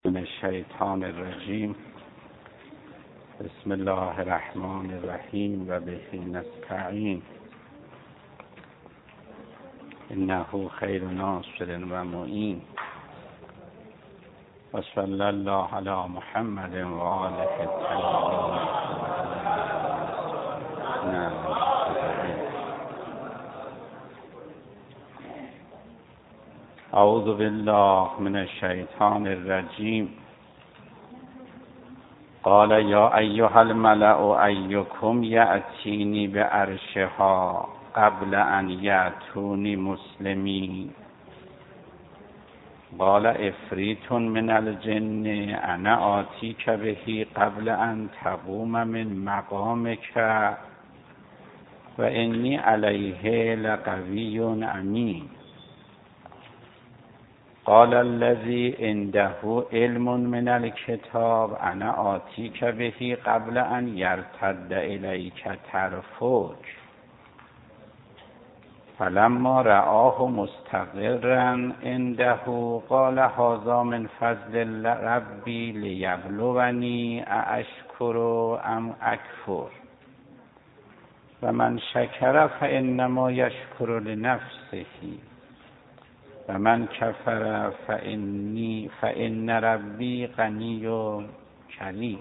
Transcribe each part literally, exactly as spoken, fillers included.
من الشیطان الرجیم. بسم الله الرحمن الرحیم و به نستعین. انه خیر ناصر و معین. و صلی الله علی محمد و آله الطاهرین. اعوذ بالله من الشیطان الرجیم. قال یا ایها الملأ ایکم یأتینی بعرشها قبل ان یأتونی مسلمین. قال عفریت من الجن انا آتیک به قبل ان تقوم من مقامک و انی علیه لقوی امین. قال الذی عنده علم من الکتاب انا آتیک به قبل ان یرتد الیک طرفک. فلما رآه مستقرا عنده قال هذا من فضل ربی لیبلونی ااشکر ام اکفر و من شکر فانما یشکر لنفسه و من کفر فانی فان ربی غنی کریم.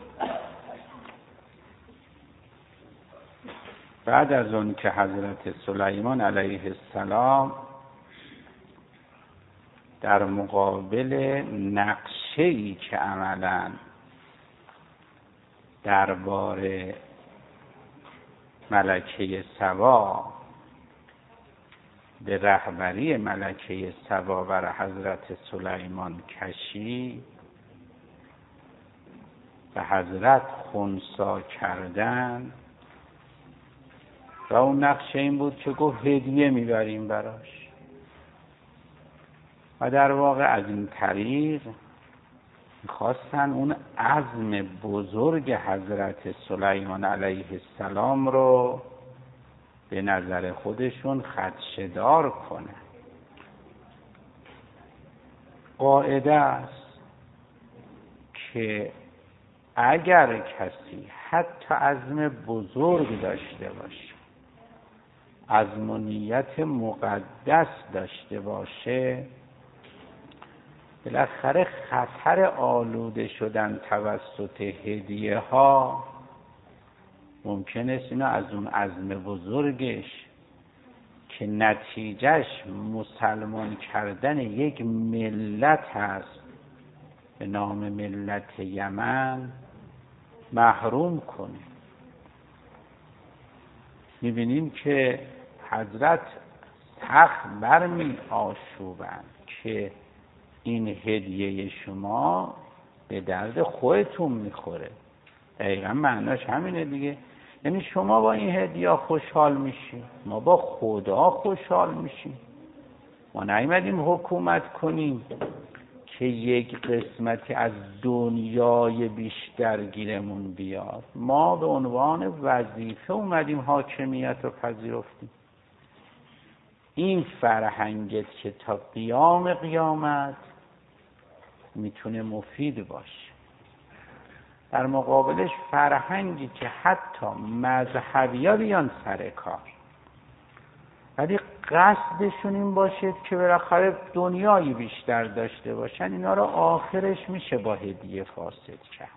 بعد از اون که حضرت سلیمان علیه السلام در مقابل نقشه‌ای که عملاً درباره ملکه سبا به رهبری ملکه سبا بر حضرت سلیمان کشید و حضرت خنثی کردن و اون نقشه این بود که گفت هدیه میبریم براش و در واقع از این طریق میخواستن اون عزم بزرگ حضرت سلیمان علیه السلام رو به نظر خودشون خدشه‌دار کنه. قاعده است که اگر کسی حتی عزم بزرگ داشته باشه، عزم و نیت مقدس داشته باشه، بالاخره خطر آلوده شدن توسط هدیه ها ممکن است اینو از اون عزم بزرگش که نتیجهش مسلمان کردن یک ملت هست به نام ملت یمن محروم کنه. میبینیم که حضرت سخت برمی آشوبند که این هدیه شما به درد خودتون میخوره. دقیقا معناش همینه دیگه. یعنی شما با این هدیه خوشحال میشی، ما با خدا خوشحال میشیم. ما نیومدیم حکومت کنیم که یک قسمتی از دنیای بیشتر گیرمون بیاد. ما به عنوان وظیفه اومدیم حاکمیت رو پذیرفتیم. این فرهنگت که تا قیام قیامت میتونه مفید باشه. در مقابلش فرهنگی که حتی مذهبی‌ها بیان سر کار ولی قصدشون این باشه که بالاخره دنیایی بیشتر داشته باشن، اینا رو آخرش میشه با هدیه فاسد کرد.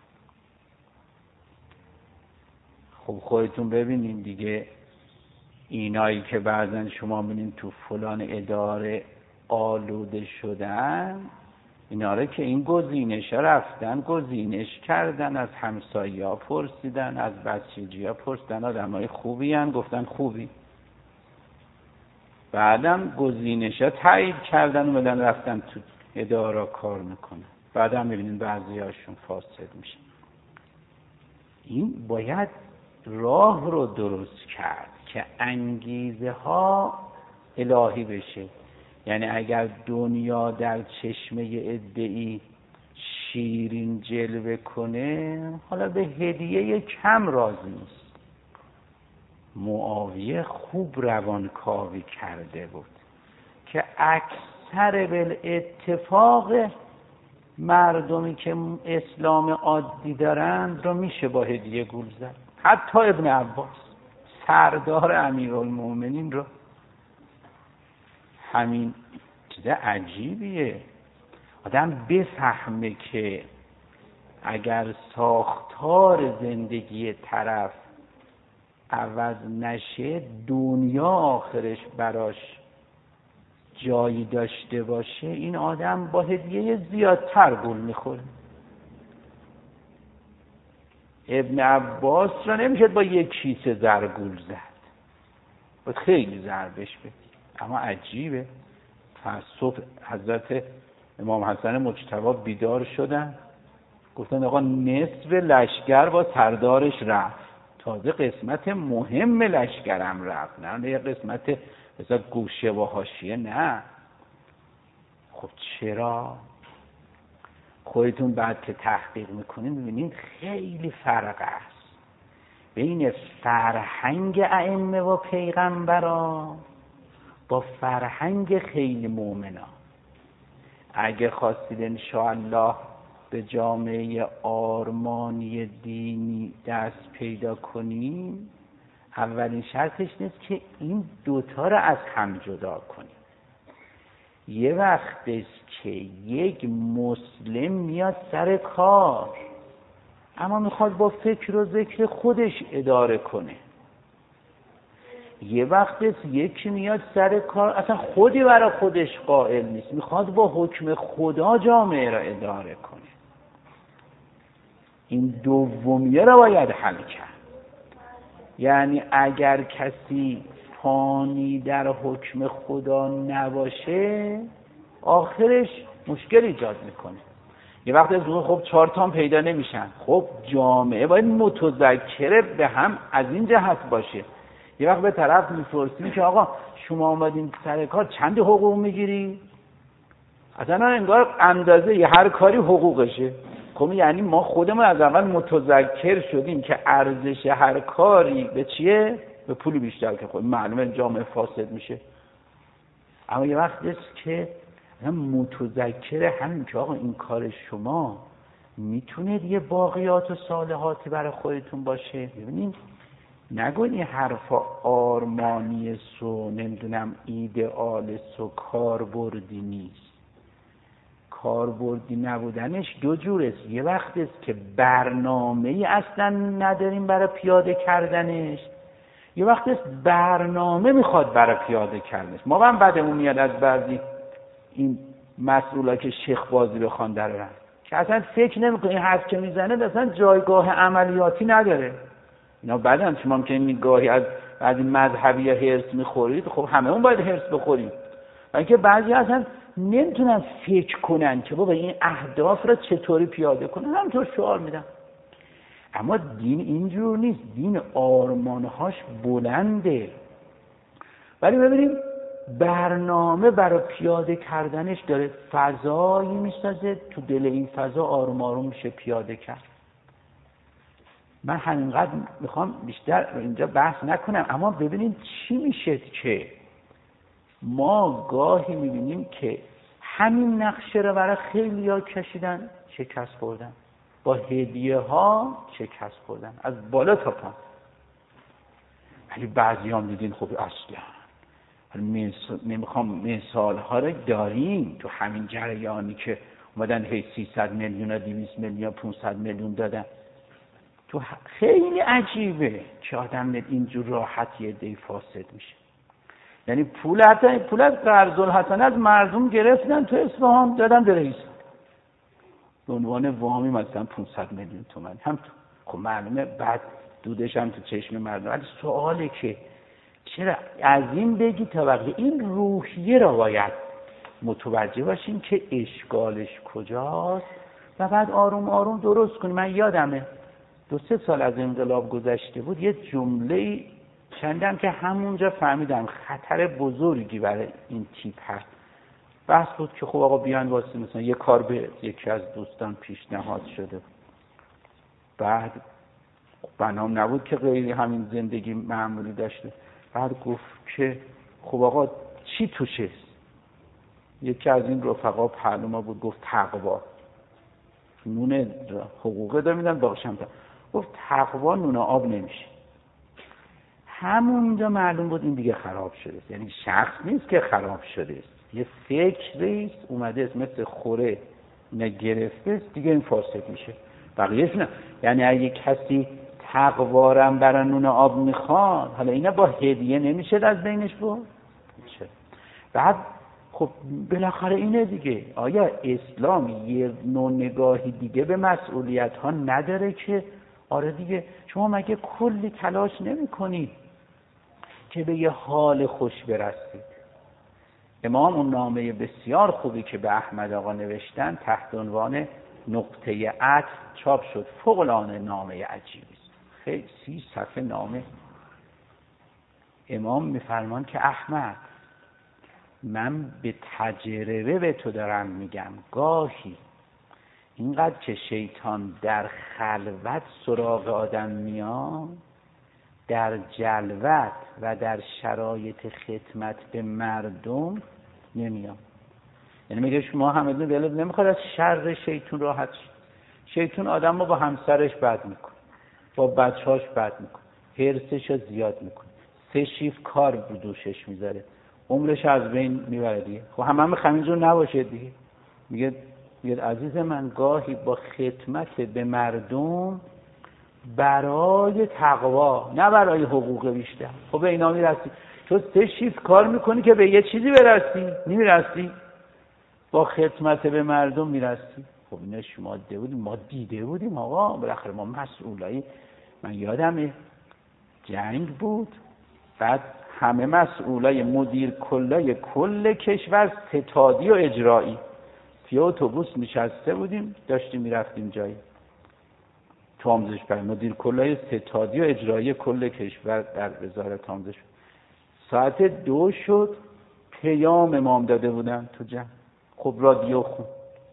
خب خودتون ببینین دیگه، اینایی که بعضن شما ببینین تو فلان اداره آلوده شدن، اینا رو که این گزینش ها رفتن گزینش کردن، از همسایه ها پرسیدن، از بسیجی ها پرسیدن آدم های خوبی هن، گفتن خوبی. بعدم گزینش ها تایید کردن و بدن رفتن تو اداره کار میکنن. بعدم میبینین بعضی هاشون فاسد میشن. این باید راه رو درست کرد که انگیزه ها الهی بشه. یعنی اگر دنیا در چشمه عده‌ای شیرین جلوه کنه، حالا به هدیه کم راضی نیست. معاویه خوب روانکاوی کرده بود که اکثر بالاتفاق مردمی که اسلام عادی دارند رو میشه با هدیه گول زد. حتی ابن عباس سردار امیرالمومنین رو. همین چیز عجیبیه آدم بفهمه که اگر ساختار زندگی طرف عوض نشه دنیا آخرش براش جایی داشته باشه، این آدم با هدیه زیادتر گول میخوره. ابن عباس را نمیشد با یک کیسه زر گول زد، باید خیلی زر بهش بدی. اما عجیبه صبح حضرت امام حسن مجتبی بیدار شدن، گفتن آقا نصف لشکر با سردارش رفت، تازه قسمت مهم لشکرم رفت، نه یه قسمت مثلا گوشه و حاشیه. نه خب چرا؟ خودتون بعد که تحقیق میکنین میبینین خیلی فرق است بین فرهنگ ائمه و پیغمبران با فرهنگ خیلی مؤمنا. اگه خواستید انشاءالله به جامعه آرمانی دینی دست پیدا کنیم، اولین شرطش نیست که این دوتا رو از هم جدا کنیم. یه وقت است که یک مسلم میاد سر کار اما میخواد با فکر و ذکر خودش اداره کنه. یه وقت است یکی میاد سر کار اصلا خودی برای خودش قائل نیست، میخواد با حکم خدا جامعه را اداره کنه. این دومیه را باید حل کرد. یعنی اگر کسی فانی در حکم خدا نباشه آخرش مشکل ایجاد میکنه. یه وقت از اون خب چهار تا پیدا نمیشن، خب جامعه باید متذکر به هم از این جهت باشه. یه وقت به طرف میپرسیم که آقا شما اومدین سر کار چند حقوق میگیری؟ اصلا انگار اندازه یه هر کاری حقوقشه. خب یعنی ما خودمون از اول متذکر شدیم که ارزش هر کاری به چیه؟ به پول بیشتر، که خب معلومه جامعه فاسد میشه. اما یه وقت است که متذکر همین که آقا این کار شما میتونه یه باقیات و صالحاتی برای خودتون باشه. ببینید نگوین این حرفا آرمانی سو نمیدونم ایدئال سو کاربردی نیست. کاربردی نبودنش دو جور است. یه وقت است که برنامه‌ای اصلا نداریم برای پیاده کردنش، یه وقت است برنامه میخواد برای پیاده کردنش. ما هم بعدمون میاد از بعضی این مسئولا که شیخ بازی بخوان درارن که اصلا فکر نمیکنه این حرف که میزنه اصلا جایگاه عملیاتی نداره. اینا بعدن شما هم که میگاهی از از این مذهبی هرس میخورید، خب همه اون باید هرس بخوریم. و اینکه بعضی اصلا نمیتونن فکر کنن که بابا این اهداف را چطوری پیاده کنن، همینطور شعار میدن. اما دین اینجور نیست، دین آرمانهاش بلنده، ولی ببینیم برنامه برای پیاده کردنش داره، فضایی میسازه، تو دل این فضا آروم آروم میشه پیاده کرد. من همینقدر میخوام بیشتر اینجا بحث نکنم، اما ببینیم چی میشه که ما گاهی میبینیم که همین نقشه رو برای خیلی ها کشیدن، شکست خوردن، با هدیه ها شکست خوردن از بالا تا پایین. ولی بعضی هم دیدین خب اصلا نمیخوام مثال ها رو داریم تو همین جریانی که اومدن هی سیصد میلیون و دویست میلیون پانصد میلیون دادن. تو خیلی عجیبه که آدم اینجور راحت یه دی فاسد میشه. یعنی پول حتی پول از قرض الحسنه از مردم گرفتن تو اصفهان دادن به رئیس به عنوان وامی مثلا پانصد میلیون تومان هم تو. خب معلومه بعد دودش هم تو چشم مردم. ولی سواله که چرا از این بگی تا وقتی این روحیه را باید متوجه باشیم که اشکالش کجاست و بعد آروم آروم درست کنیم. من یادمه دو سه سال از انقلاب گذشته بود، یه جمله شنیدم که همونجا فهمیدم خطر بزرگی برای این تیپ هست. بحث بود که خب آقا بیان واسه مثلا یه کار به یکی از دوستان پیشنهاد شده، بعد بنام نبود که غیری همین زندگی معمولی داشته، بعد گفت که خب آقا چی توشه؟ یکی از این رفقا پهلو ما بود گفت تقوا. نون حقوقه دار میدن باقیشم تا گفت تقوا نون آب نمیشه. همونجا معلوم بود این دیگه خراب شده است. یعنی شخص نیست که خراب شده است، یه فکری است اومده است مثل خوره اینا گرفته است، دیگه این فاسد میشه. بقیه‌اش نه. یعنی اگه کسی تقوارم برای نون آب میخواد، حالا اینا با هدیه نمیشه از بینش بود؟ میشه. بعد خب بالاخره اینه دیگه، آیا اسلام یه نوع نگاهی دیگه به مسئولیت ها نداره که آره دیگه شما مگه کلی تلاش نمی کنید که به یه حال خوش برسید؟ امام اون نامه بسیار خوبی که به احمد آقا نوشتن تحت عنوان نقطه عطف چاپ شد، فوق العاده نامه عجیبی است، خیلی سی صفحه نامه. امام میفرمان که احمد من به تجربه به تو دارم میگم، گاهی اینقدر که شیطان در خلوت سراغ آدم میاد، در جلوت و در شرایط خدمت به مردم نمیاد. یعنی میگه شما همه دلت نمیخواد از شر شیطان راحت شید. شیطان آدم رو با همسرش بد میکنه، با بچهاش بد میکنه، حرصش رو زیاد میکنه، سه شیف کار دوشش میذاره، عمرش از بین میبره دیگه. خب همه هم همینجور نباشه دیگه. میگه میگه عزیز من گاهی با خدمت به مردم برای تقوا نه برای حقوق بیشتر، خب به اینا میرسی. تو سه شیفت کار میکنی که به یه چیزی برسی، نمیرسی، با خدمت به مردم میرسی. خب اینا شما دیده بودیم، ما دیده بودیم آقا، بالاخره ما مسئولایی. من یادمه جنگ بود، بعد همه مسئولای مدیر کلای کل کشور ستادی و اجرایی توی اتوبوس نشسته بودیم، داشتیم میرفتیم جایی تو آموزش پرورش، مدیر کلای ستادی و اجرایی کل کشور در وزارت آموزش. ساعت دو شد، پیام امام داده بودن تو جمع. خب رادیو خون،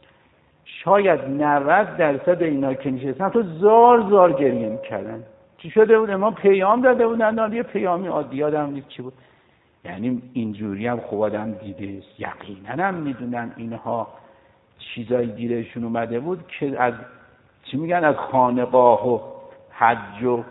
شاید نود درصد اینا که نشستن تو زار زار گریه میکردن. چی شده بود؟ ما پیام داده بودن، یه پیامی عادی، یادم نیست چی بود. یعنی اینجوری هم خوب آدم دیده، یقینا هم میدونن اینها چیزایی گیرشون اومده بود که از چی میگن از خانقاه و حج و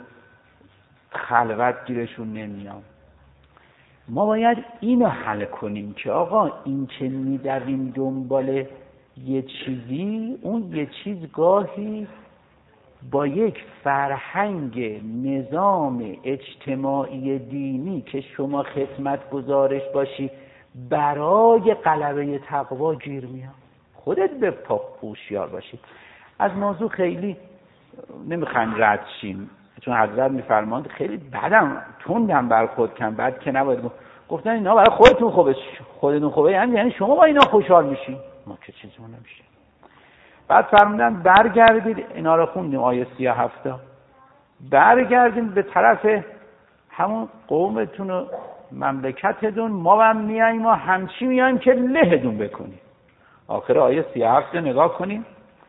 خلوت گیرشون نمیاد. ما باید اینو حل کنیم که آقا این که میدویم دنبال یه چیزی، اون یه چیز گاهی با یک فرهنگ نظام اجتماعی دینی که شما خدمت گزارش باشی برای غلبه تقوا گیر میاد. خودت به پا هوشیار باشی. از موضوع خیلی نمیخوایم رد شیم، چون حضرت میفرماند خیلی بدم تندم برخورد کن، بعد که نباید گفتن اینا برای خودتون خوبه، خودتون خوبه یعنی شما با اینا خوشحال میشین، ما که چیزمون نمیشه. بعد فرمودن برگردید، اینا رو خوندیم آیه سی و هفت، برگردید به طرف همون قومتون و مملکتتون، ما هم میاییم و همچی میاییم که لهدون بکنیم. آخر آیه سی و هفت نگاه کنیم،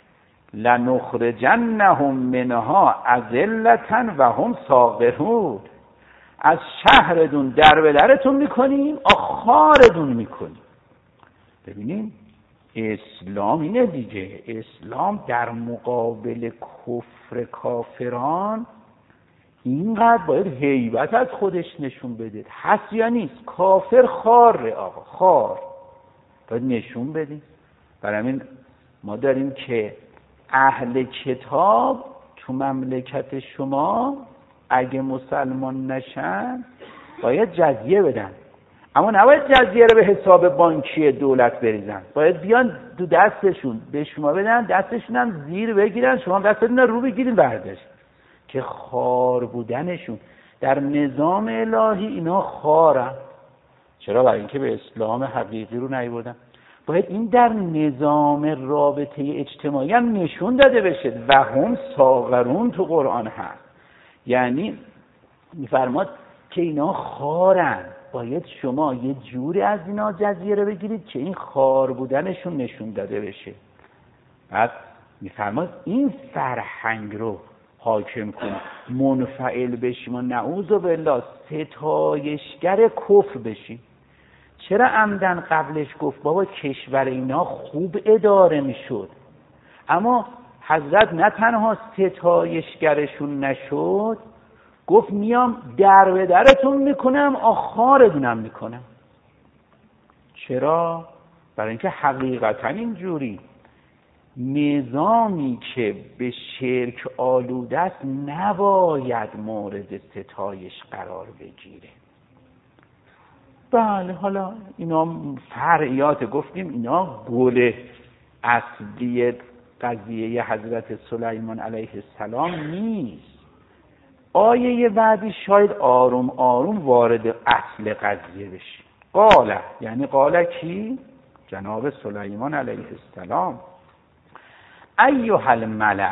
لنخرجنهم منها اذلة و هم صاغرون، از شهرتون در به درتون میکنیم، آخاردون میکنیم. ببینیم اسلام اینه دیگه، اسلام در مقابل کفر کافران اینقدر باید هیبت از خودش نشون بده. هست یا نیست؟ کافر خاره آقا، خار باید نشون بدیم. برای همین ما داریم که اهل کتاب تو مملکت شما اگه مسلمان نشن باید جزیه بدن، اما نباید جزیه رو به حساب بانکی دولت بریزن، باید بیان دو دستشون به شما بدن، دستشون هم زیر بگیرن، شما دستتون رو بگیرین برداشت. که خار بودنشون در نظام الهی اینا خارن. چرا؟ برای اینکه به اسلام حقیقی رو نیاوردن. باید این در نظام رابطه اجتماعی هم نشون داده بشه. و هم صاغرون تو قرآن هست، یعنی میفرماد که اینا خارن، باید شما یه جوری از اینا جزیه رو بگیرید که این خار بودنشون نشون داده بشه. بعد میفرماد این فرهنگ رو حاکم کن، منفعل بشیم و نعوذ بالله ستایشگر کفر بشیم. چرا عمدن قبلش گفت بابا کشور اینا خوب اداره میشد، اما حضرت نه تنها ستایشگرشون نشد، گفت میام در به درتون میکنم، آخاردونم میکنم. چرا؟ برای اینکه حقیقتا اینجوری نظامی که به شرک آلوده است نباید مورد ستایش قرار بگیره. بله، حالا اینا فرعیات، گفتیم اینا گل اصلی قضیه حضرت سلیمان علیه السلام نیست. آیه بعدی شاید آروم آروم وارد اصل قضیه بشه. قاله، یعنی قاله کی؟ جناب سلیمان علیه السلام. ایها الملأ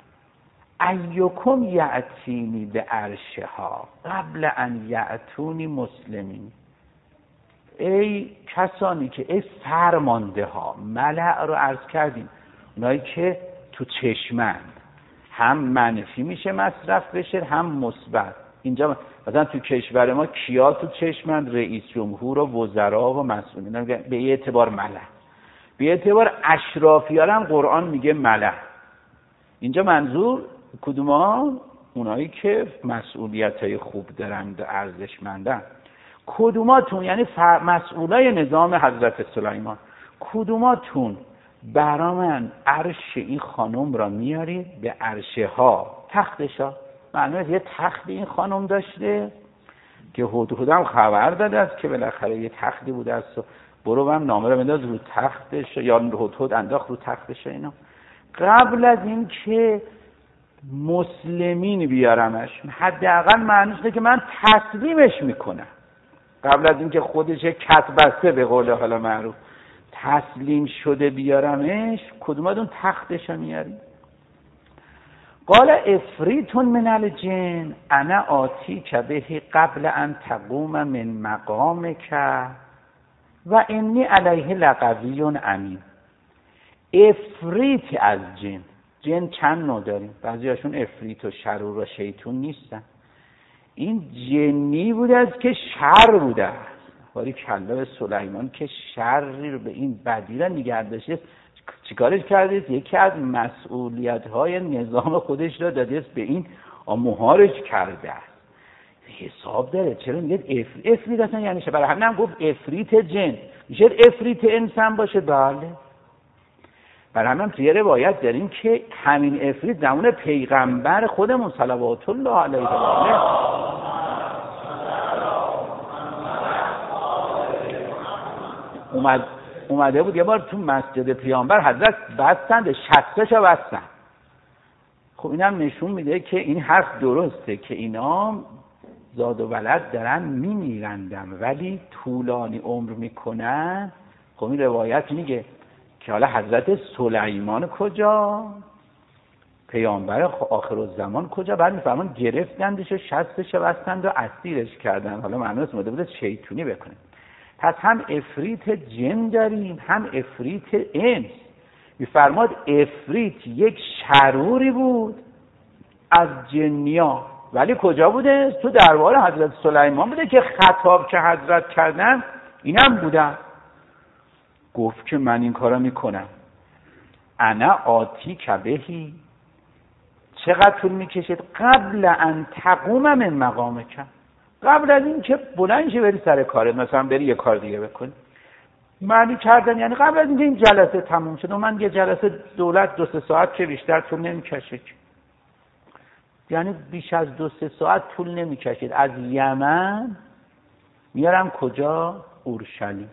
ایکم یأتینی به عرشها قبل ان یأتونی مسلمین. ای کسانی که، ای فرمانده ها، ملأ رو عرض کردیم اونایی که تو چشمند، هم منفی میشه مصرف بشه هم مثبت. اینجا مثلا تو کشور ما کیا تو چشمند؟ رئیس جمهور و وزرا و مسئولین به اعتبار ملأ. به اعتبار اشرافیان هم قرآن میگه ملأ. اینجا منظور کدومان؟ اونایی که مسئولیت‌های خوب دارند و ارزشمندن. کدوماتون؟ یعنی مسئولای نظام حضرت سلیمان، کدوماتون برا من عرش این خانم را میارید به عرشه ها، تختشا. معنی یه تخت این خانم داشته که هدهد هم خبر داده است که بالاخره یه تختی بوده است و برو هم نامه رو بنداز رو تختش، یا هدهد انداخت رو تختش. اینا قبل از این که مسلمین بیارمش، حداقل معنیش اینه که من تسلیمش میکنم. قبل از این که خودش کت بسته به قول حالا معروف تسلیم شده بیارمش، کدوماتون تختش رو میاریم؟ قال افریتون من الجن انا آتیک به قبل ان تقوم من مقامک و انی علیه لقوی امین. افریت از جن، جن چند نوع داریم، بعضی هاشون افریت و شرور و شیطون نیستن. این جنی بوده است که شر بوده است. باری کلا به سلیمان که شری رو به این بدی را نگه داشته، چیکارش کرده؟ یکی از مسئولیت‌های نظام خودش را داده است به این، مهارش کرده است. حساب داره. چرا میگه افریت؟ افریت اصلا یعنی چه؟ برای همین هم گفت افریت جن. میشه افریت انسان باشه؟ بله. برای همین توی روایت داریم که همین افریت زمان پیغمبر خودمون صلوات الله علیه و آله اومد اومده بود. یه بار تو مسجد پیامبر حضرت بستند، شستشو بستن. خب اینم نشون میده که این حرف درسته که اینا زاد و ولد دارن میمیرندن ولی طولانی عمر میکنن. خب این روایت میگه که حالا حضرت سلیمان کجا؟ پیامبر آخرالزمان کجا؟ بعد میفرمان گرفتندش و شستشو بستند و اسیرش کردن. حالا معنیش اومده بود شیطونی بکنه. پس هم افریت جن داریم هم افریت انس. میفرماد افریت یک شروری بود از جنیا، ولی کجا بوده؟ تو دربار حضرت سلیمان بوده که خطاب که حضرت کردن اینم بودن. گفت که من این کارا میکنم. انا آتی کبهی. چقدر طول میکشید؟ قبل ان تقوم من مقامک، قبل از این که بلند شی بری سر کارت، مثلا بری یه کار دیگه بکنی. معنی کردن یعنی قبل از اینکه این جلسه تموم شد. و من یه جلسه دولت دو سه ساعت که بیشتر طول نمیکشه، یعنی بیش از دو سه ساعت طول نمیکشید. از یمن میارم کجا؟ اورشلیم.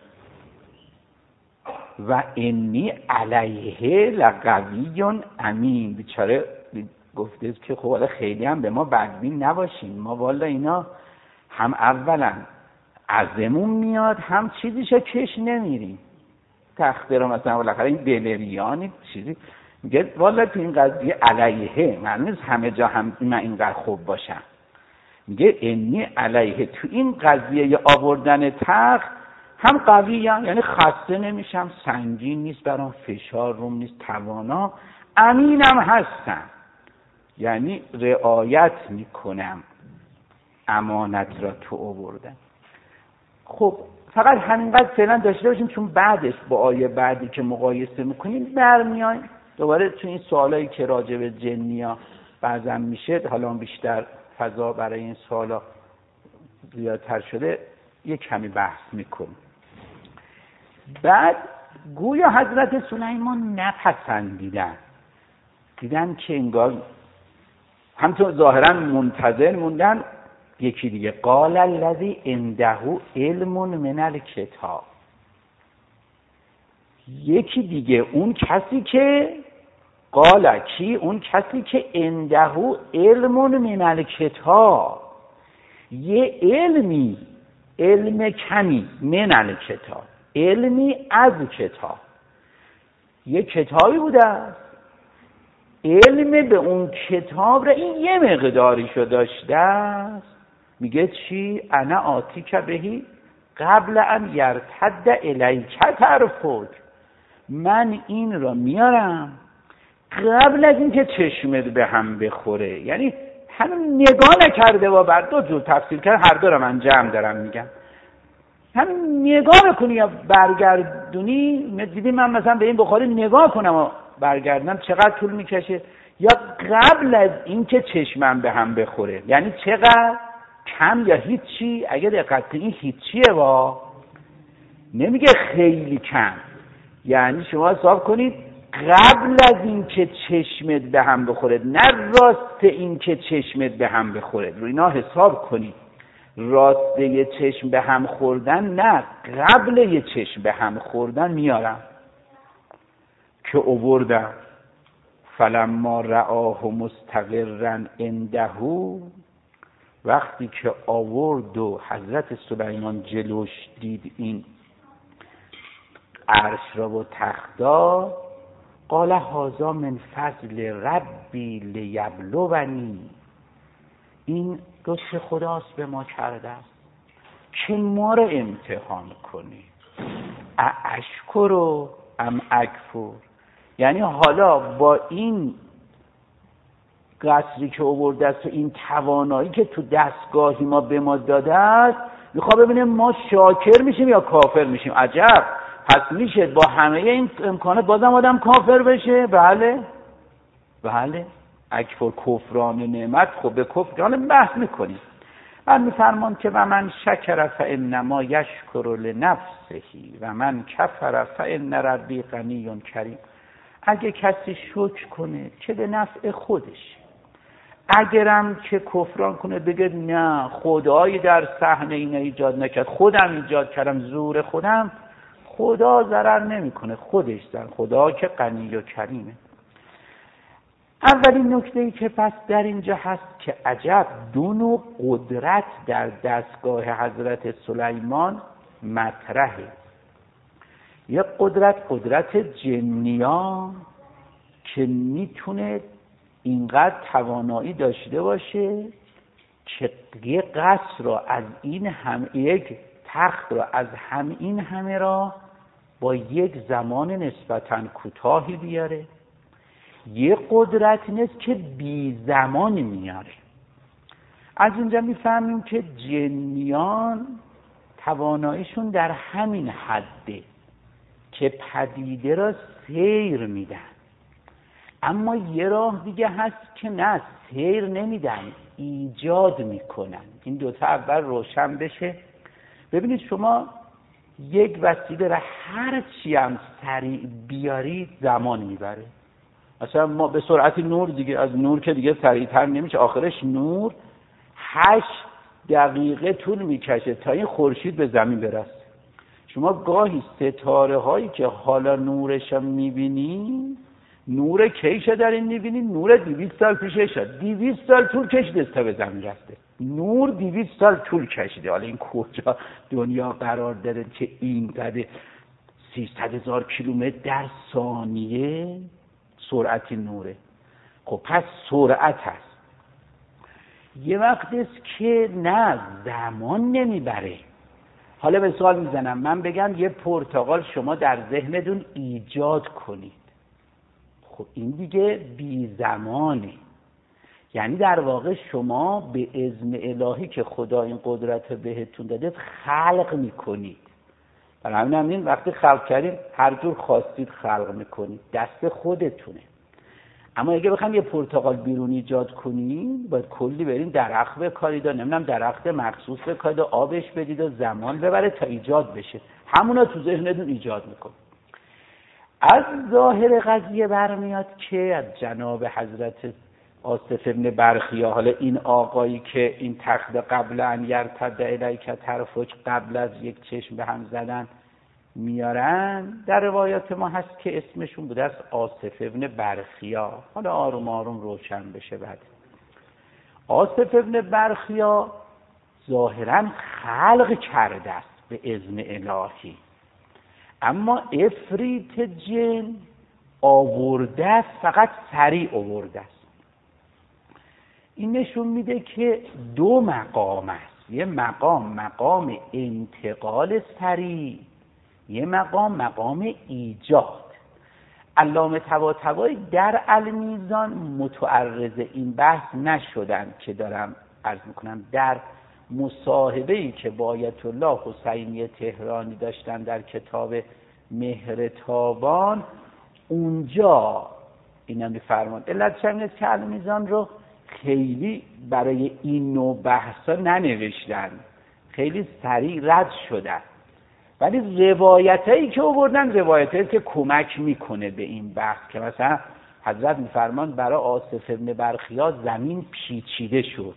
و انی علیه لقوی امین. بیچاره گفته که خب حالا خیلی هم به ما بدبین نباشین، ما والا اینا هم اولا ازمون میاد هم چیزیشو کش نمیریم. تخته رو مثلا بالاخره این بلریانی چیزی میگه والا تو این قضیه علیه، معنی نیست همه جا هم من اینقدر خوب باشم. میگه انی علیه، تو این قضیه آوردن تخت هم قوی هم، یعنی خسته نمیشم، سنگین نیست برام، فشار روم نیست، توانا، امینم هستم، یعنی رعایت میکنم امانت را تو آوردن. خب فقط همینقدر فعلا داشته باشیم، چون بعدش با آیه بعدی که مقایسه میکنیم برمیایم دوباره تو این سوالایی که راجع به جنیا بعضا میشه، حالا بیشتر فضا برای این سوالا زیادتر شده، یه کمی بحث میکنیم. بعد گویا حضرت سلیمان نپسندیدن، دیدن که انگار همطور ظاهرا منتظر موندن. یکی دیگه قال الذی عنده علم من الکتاب، یکی دیگه اون کسی که قال کی اون کسی که عنده علم من الکتاب، یه علمی، علم کمی، من الکتاب، علمی از کتاب، یه کتابی بوده است، علم به اون کتاب را این یه مقداریشو داشته است. میگه چی؟ انا آتیک بهی قبل ان یرتد الیک طرفک، من این را میارم قبل از اینکه چشمت به هم بخوره. یعنی همین نگاه نکرده و بر دو جور تفسیر کرد، هر دو را من جمع دارم میگم. همین نگاه بکنی یا برگردونی، دیدی من مثلا به این بخاری نگاه کنم و برگردم چقدر طول میکشه، یا قبل از اینکه چشمم به هم بخوره، یعنی چقدر کم یا هیچی. اگه دقت کنی این هیچیه، وا نمیگه خیلی کم، یعنی شما حساب کنید قبل از اینکه چشمت به هم بخوره، نه راست اینکه چشمت به هم بخوره. رو اینا حساب کنید، راسته یه چشم به هم خوردن نه، قبل یه چشم به هم خوردن میارم که اووردم. فلما رآه مستقرا عنده، وقتی که آورد و حضرت سلیمان جلوش دید این عرش را و تختا، قال هذا من فضل ربی لیبلونی، این لطف خداست به ما کرده است که ما را امتحان کنی. اشکر ام اکفر، یعنی حالا با این قصری که آورده است و این توانایی که تو دستگاهی ما به ما داده است، میخواد ببینه ما شاکر میشیم یا کافر میشیم. عجب، پس میشه با همه این امکانات بازم آدم کافر بشه؟ بله بله، اکفر کفران نعمت. خب به کفر حالا بحث میکنیم. من میفرمان که و من شکر فانما یشکر لنفسه و من کفر فان ربی غنی کریم. اگه کسی شکر کنه که به نفع خودش، اگرم که کفران کنه بگه نه خدایی در صحنه اینو ایجاد نکرد، خودم ایجاد کردم، زور خودم، خدا ضرر نمیکنه، خودش ضرر، خدا که غنی و کریمه. اولین نکته‌ای که پس در اینجا هست که عجب دو نوع قدرت در دستگاه حضرت سلیمان مطرحه. یک قدرت قدرت جنیان که میتونه اینقدر توانایی داشته باشه که یک قصر را از این هم، یک تخت را از هم این همه را با یک زمان نسبتاً کوتاهی بیاره. یک قدرت نیست که بی زمان میاره. از اینجا میفهمیم که جنیان تواناییشون در همین حده که پدیده را سیر میدن، اما یه راه دیگه هست که نه، سیر نمیدن، ایجاد میکنن. این دوتا اول روشن بشه. ببینید شما یک وسیله را هر چی هم سریع بیارید زمان میبره. مثلا ما به سرعت نور دیگه، از نور که دیگه سریعتر نمیشه، آخرش نور هشت دقیقه طول میکشه تا این خورشید به زمین برسه. شما گاهی ستاره هایی که حالا نورش هم میبینی، نور کیش دارین میبینی، نور دویست سال پیشه شد، دویست سال طول کشیده تا به زمین رفته. نور دویست سال طول کشیده. حالا این کجا دنیا قرار داره که این قدر سیصد هزار کیلومتر در ثانیه سرعت نوره؟ خب پس سرعت هست. یه وقت است که نه، زمان نمیبره. حالا به سوال میزنم، من بگم یه پرتقال شما در ذهنتون ایجاد کنید، خب این دیگه بی زمانه. یعنی در واقع شما به اذن الهی که خدا این قدرت بهتون داده خلق میکنید. برای همین همین وقتی خلق کردید هر جور خواستید خلق میکنید، دست خودتونه. اما اگه بخوایم یه پرتقال بیرون ایجاد کنیم باید کلی بریم درخت بکارید و نمیدونم درخت مخصوص بکارید و آبش بدید و زمان ببره تا ایجاد بشه. همونا تو ذهنتون ایجاد میکنه. از ظاهر قضیه برمیاد که از جناب حضرت آصف ابن برخیا، حالا این آقایی که این تخت قبل ان یرتد الیک طرفک، قبل از یک چشم به هم زدن میارن، در روایات ما هست که اسمشون بوده است آصف ابن برخیا. حالا آروم آروم روشن بشه. بعد آصف ابن برخیا ظاهرا خلق کرده است به اذن الهی، اما افریت جن آورده است، فقط سریع آورده است. این نشون میده که دو مقام است. یه مقام مقام انتقال سریع، یه مقام مقام ایجاد. علامه طباطبایی در المیزان متعرض این بحث نشدن که دارم عرض میکنم. در مصاحبه‌ای که با آیت الله حسینی تهرانی داشتن در کتاب مهر تابان، اونجا اینا میفرمان علت چه که المیزان رو خیلی برای این نوع بحثا ننوشتن، خیلی سریع رد شدن، ولی روایتایی که آوردن روایتایی که کمک میکنه به این بحث، که مثلا حضرت میفرمان برای آصف ابن برخیا زمین پیچیده شد،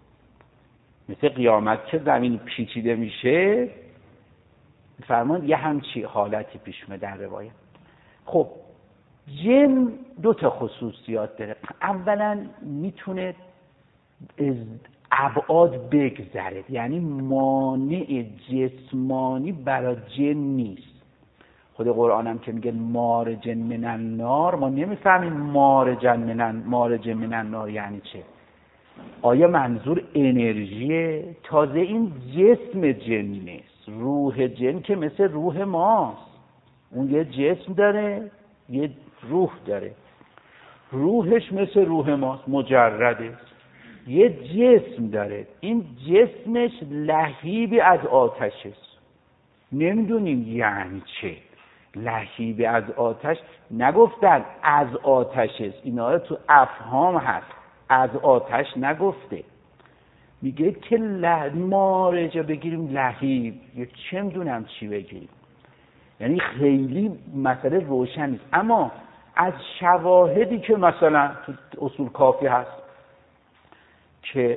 مثل قیامت که زمین پیچیده میشه، میفرمان یه همچی حالتی پیش میاد در روایت. خب جن دو تا خصوصیات داره. اولا میتونه از ابعاد بگذره، یعنی مانع جسمانی برای جن نیست. خود قرآن هم که میگه مارج من النار، ما نمیفهمیم مارج من مارج من النار یعنی چه. آیا منظور انرژیه؟ تازه این جسم جن نیست، روح جن که مثل روح ماست، اون یه جسم داره یه روح داره، روحش مثل روح ماست مجرده، یه جسم داره، این جسمش لهیبی از آتش است. نمیدونیم یعنی چه لهیبی از آتش، نگفتن از آتش است، اینا تو افهام هست، از آتش نگفته. میگه که له... مارجا بگیریم لهیب، یا چه میدونم چی بگیریم، یعنی خیلی مسئله روشن نیست. اما از شواهدی که مثلا تو اصول کافی هست که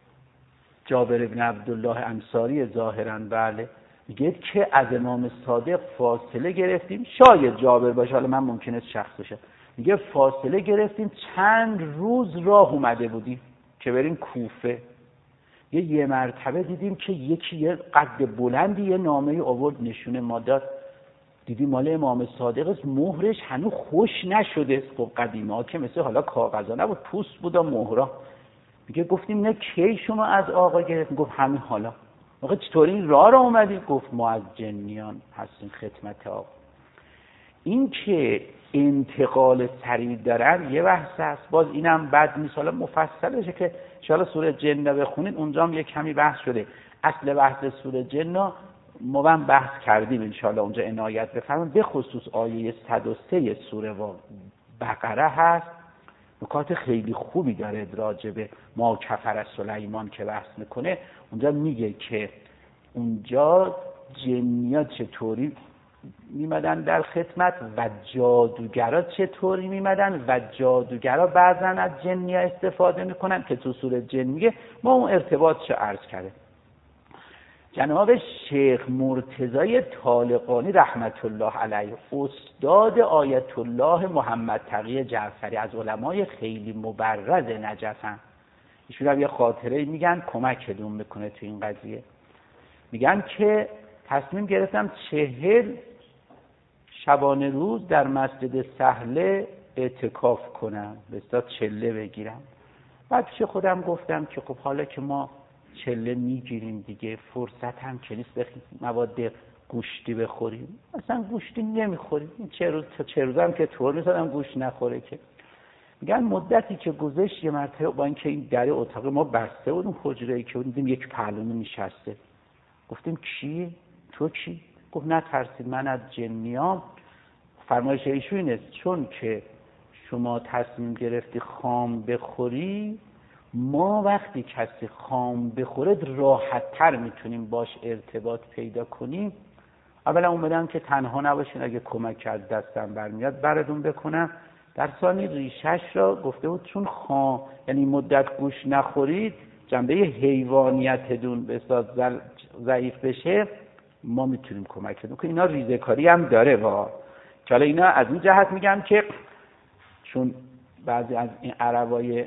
جابر بن عبدالله انصاری ظاهرا بله میگه که از امام صادق فاصله گرفتیم، شاید جابر باشه، حالا من ممکنه شخص باشه، میگه فاصله گرفتیم چند روز راه اومده بودیم که بریم کوفه، یه یه مرتبه دیدیم که یکی یه قد بلندی یه نامه آورد نشونه ما داد، دیدیم مال امام صادق است، مهرش هنوز خوش نشده. خب قدیما که مثل حالا کاغذا نبود، پوست بود و مهرا. میگه گفتیم نه کی شما از آقا گرفت؟ گفت همین حالا. آقا چطوری این راه را اومدی؟ گفت ما از جنیان هستیم خدمت آقا. این که انتقال سریع دارن یه بحث است، باز اینم بد نیست، حالا مفصلشه که ان شاء الله سوره جن بخونید، اونجا هم یه کمی بحث شده. اصل بحث سوره جن ما هم بحث کردیم، ان شاء الله اونجا عنایت بفرمایید. به خصوص آیه صد و سه سوره بقره هست، نکات خیلی خوبی داره راجع به ما کفر سلیمان که بحث میکنه. اونجا میگه که اونجا جنیات چطوری میمدن در خدمت و جادوگرا چطوری میمدن و جادوگرا بعضا از جنیا استفاده میکنن که تو سوره جن میگه. ما اون ارتباطش عرض کرده. جناب شیخ مرتضی طالقانی رحمت الله علیه، استاد آیت الله محمد تقی جعفری، از علمای خیلی مبرز نجفن، ایشون هم یه خاطره میگن کمکتون میکنه تو این قضیه. میگن که تصمیم گرفتم چهل شبانه روز در مسجد سهله اعتکاف کنم، به اصطلاح چله بگیرم. بعد پیش خودم گفتم که خب حالا که ما چله میگیریم دیگه، فرصت هم که نیست بخیم مواد گوشتی بخوریم، اصلا گوشتی نمیخوریم، این چه روز تا چه روز هم که طور میسادم گوشت نخوره که. میگن مدتی که گذشت یه مرتبه با اینکه این در اتاق ما بسته بود، اون حجره‌ای که دیدیم یک پهلوانی نشسته. گفتیم کی؟ تو کی؟ گفت نه ترسید من از جنیام. فرمایش ایشون اینه چون که شما تصمیم گرفتی خام بخوری، ما وقتی کسی خام بخوره راحت تر میتونیم باش ارتباط پیدا کنیم. اولا اومدم که تنها نباشین، اگه کمک از دستم برمیاد براتون بکنم. در ثانی ریشش را گفته بود چون خام یعنی مدت گوش نخورید جنبه حیوانیتتون به اصطلاح ضعیف بشه، ما میتونیم کمکتون کنیم. اینا ریزه‌کاری هم داره واقعا. که حالا اینا از این جهت میگم که چون بعضی از این عربای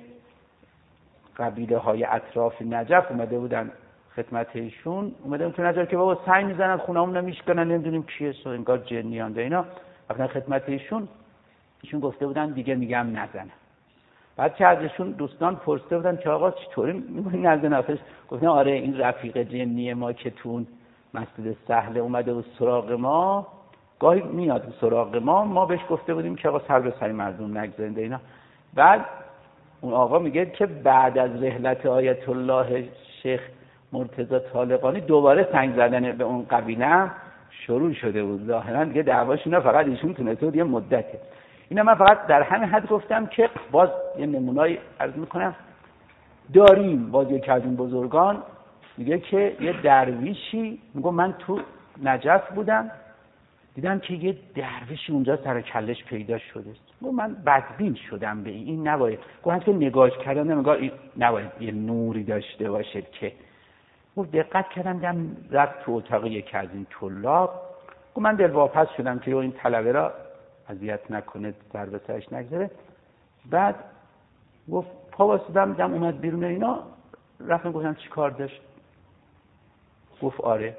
قبیله های اطراف نجف اومده بودن خدمت ایشون، اومده بودن تو نجف که بابا سنگ میزنن خونمون رو میشکنن نمیدونیم کیه، سو انگار جنیان ده اینا. وقتی خدمت ایشون ایشون گفته بودن دیگه میگم نزنن. بعد که ازشون دوستان پرسیده بودن که آقا چطوری میگن نزنن؟ گفتن آره این رفیق جنی ما که تو مسجد سهل اومده و سراغ ما، گاهی میاد سراغ ما، ما بهش گفته بودیم که آقا سر به سر مردم نگذارید اینا. بعد اون آقا میگه که بعد از رحلت آیت الله شیخ مرتضی طالقانی دوباره سنگ زدن به اون قبیله شروع شده بود. ظاهرا دیگه دعواشون فقط ایشون تونسته بود یه مدته. اینا من فقط در همین حد گفتم که باز یه نمونه‌ای عرض میکنم داریم. باز یک از این بزرگان میگه که یه درویشی میگه من تو نجف بودم دیدم که یه درویشی اونجا سر کلش پیدا شده است. میگه من بدبین شدم به این این نباید. گفت که نگاهش کردم نگاه این نباید یه نوری داشته باشه که. گفت دقت کردم دیدم رفت تو اتاق یکی از این طلاب. گفت من دلواپس شدم که این طلبه را اذیت نکنه در به سرش نگذاره. بعد گفت پا واسدم دیدم اومد بیرون اینا. رفتم گفتم چی کار داشت؟ گفت آره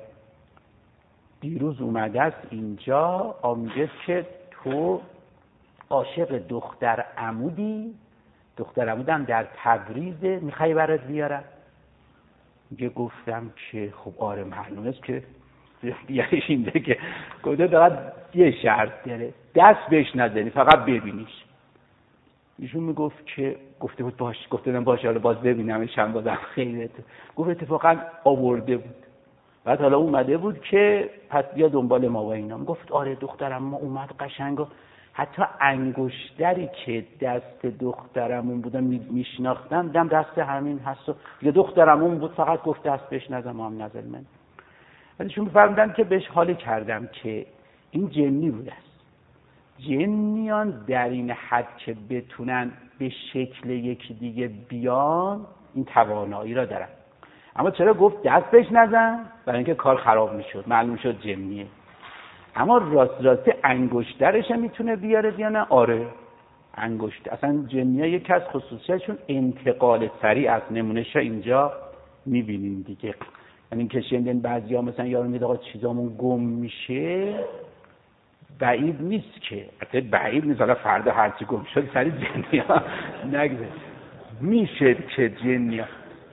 دیروز اومده است اینجا آمیگه که تو عاشق دختر عمودی، دختر عمودم در تبریزه، میخوای برات بیارم؟ میگه گفتم که خب آره معلوم است که یعنیش اینده که گفته فقط یه شرط داره، دست بهش نزنی فقط ببینیش. ایشون میگفت که گفته بود باش، گفته بودم باشه حالا باز ببینمش هم بازم خیرت. گفت اتفاقا آورده بود. بعد حالا اومده بود که پس بیا دنبال ما و اینا. گفت آره دخترم ما اومد قشنگ، حتی انگشتری که دست دخترمون بودم میشناختم دیدم دست همین هست و یه دخترمون بود فقط گفت دست بهش نزن، ما هم نزن. من ولیشون بفرمودن که بهش حالی کردم که این جنی بود است. جنیان در این حد که بتونن به شکل یکی دیگه بیان این توانایی را دارن. اما چرا گفت دست بهش نزن؟ برای اینکه کار خراب میشد، معلوم شد جنیه. اما راست راستی انگشترش میتونه بیاره یا نه؟ آره انگشت. اصلا جنیه یکی از خصوصیتشون انتقال سریع از نمونهش اینجا میبینیم دیگه. یعنی که شنیدین بعضیا مثلا یارو میگه آقا چیزامون گم میشه، بعید نیست که البته بعید نیست حالا فردا هرچی گم شد سری جنیا نگذره میشه که جنیا.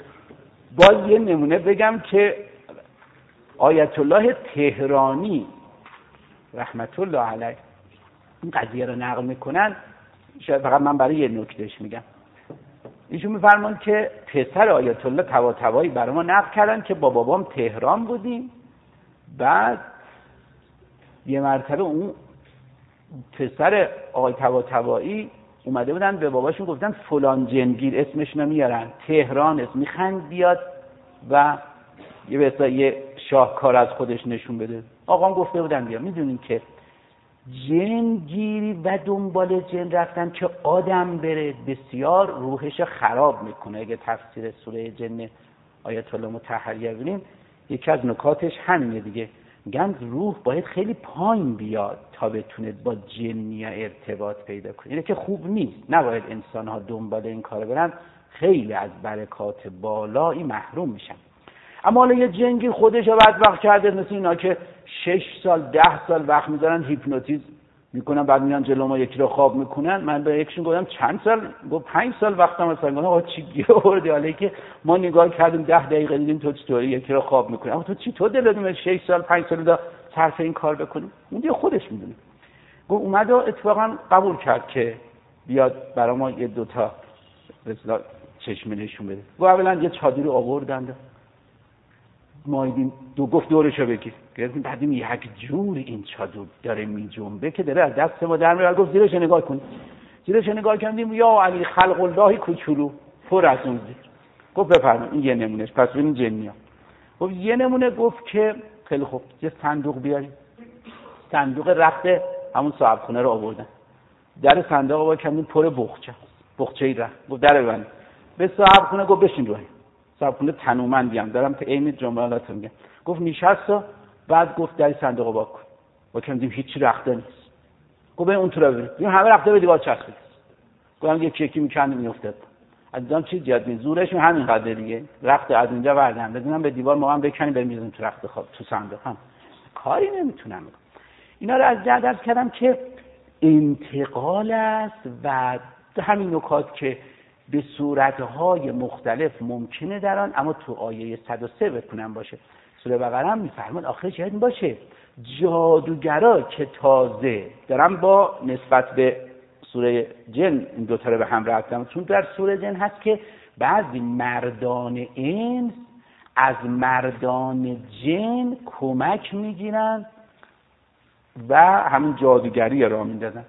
باز یه نمونه بگم که آیت الله تهرانی رحمت الله علیه این قضیه رو نقل میکنن. شاید فقط من برای یه نکتهش میگم. ایشون میفرمان که پسر آیت الله طباطبایی برای ما نقل کردن که با بابام تهران بودیم. بعد یه مرتبه اون پسر آقای طباطبایی اومده بودن به باباشون گفتن فلان جنگیر اسمش نمیارن، تهران اسم میخند بیاد و یه بسا یه شاهکار از خودش نشون بده. آقام گفته بودن بیا. میدونین که جنگیری و دنبال جن رفتن که آدم بره بسیار روحش خراب میکنه. اگه تفسیر سوره جن آیت الله مطهریه ببینیم یکی از نکاتش همینه دیگه. میگن روح باید خیلی پایین بیاد تا بتونه با جنیا ارتباط پیدا کنه. اینه که خوب نیست، نباید انسان ها دنبال این کار برن، خیلی از برکات بالایی محروم میشن. اما حالا یه جنگی خودش رو بدبخت کرده مثل اینا که شش سال ده سال وقت میذارن هیپنوتیزم میکنن، بعد میان جلو ما یکی رو خواب میکنن. من به یکشون گفتم چند سال؟ گفت پنج سال وقتم مثلا. گفتم آقا چی گیر آوردی؟ حالا که ما نگاه کردیم ده دقیقه دیدیم تو چطوری یکی رو خواب میکنی، اما تو چی تو دلت میاد شش سال پنج سال دا صرف این کار بکنی؟ اون دیگه خودش میدونه. گفت اومد و اتفاقا قبول کرد که بیاد برای ما یه دوتا مثلا چشمه نشون بده. گفت اولا یه چادری رو آوردن ما دیدیم، دو گفت دورشو بگیر. گفتیم بعدیم یک جور این چادر داره میجنبه که داره از دست ما در میاد. گفت زیرش نگاه کن. زیرش نگاه کردیم یا علی خلق الله کوچولو پر از اون زیر. گفت بفرمایید این یه نمونهش. پس ببین جنیا. گفت یه نمونه گفت که خیلی خوب یه صندوق بیاریم. صندوق رخت همون صاحب خونه رو آوردن. در صندوق با کردیم پر بخچه. بخچه‌ای رخت. گفت در ببند. به صاحب خونه گفت بشین روی. صاحب خونه تنومندی هم دارم تا عین جملات میگم. گفت نشست و بعد گفت در صندوق وا کن. با کردیم هیچ رخته نیست. گفت اون تو رو ببین. این همه رخته به دیوار چسبید. گفتم یکی یکی می‌کندیم میافتاد. عزیزان چی زیاد می زورشون همین قدر دیگه. رخت از اینجا بردن بدونم به دیوار ما هم بکنیم بریم میذاریم تو رخت خواب تو صندوق هم کاری نمیتونم بکنم. اینا رو از جد عرض کردم که انتقال است و همین نکات که به صورت‌های مختلف ممکنه در آن، اما تو آیه صد و سه بتونم باشه. سوره بقره هم می‌فرماد آخرش یاد باشه جادوگرا که تازه دارم با نسبت به سوره جن این دو تا رو به هم رفتم، چون در سوره جن هست که بعضی مردان انس از مردان جن کمک میگیرن و همین جادوگری را میندازن.